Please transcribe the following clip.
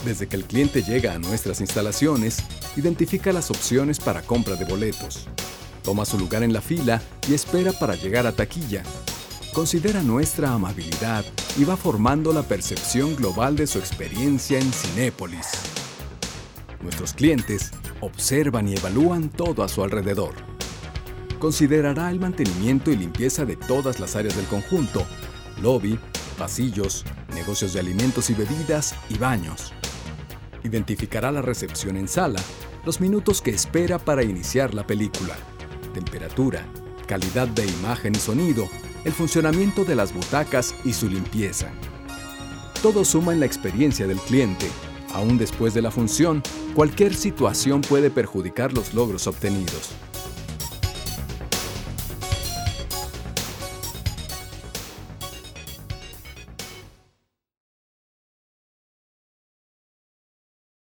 Desde que el cliente llega a nuestras instalaciones, identifica las opciones para compra de boletos. Toma su lugar en la fila y espera para llegar a taquilla. Considera nuestra amabilidad y va formando la percepción global de su experiencia en Cinépolis. Nuestros clientes observan y evalúan todo a su alrededor. Considerará el mantenimiento y limpieza de todas las áreas del conjunto: lobby, pasillos, negocios de alimentos y bebidas y baños. Identificará la recepción en sala, los minutos que espera para iniciar la película, temperatura, calidad de imagen y sonido, el funcionamiento de las butacas y su limpieza. Todo suma en la experiencia del cliente. Aún después de la función, cualquier situación puede perjudicar los logros obtenidos.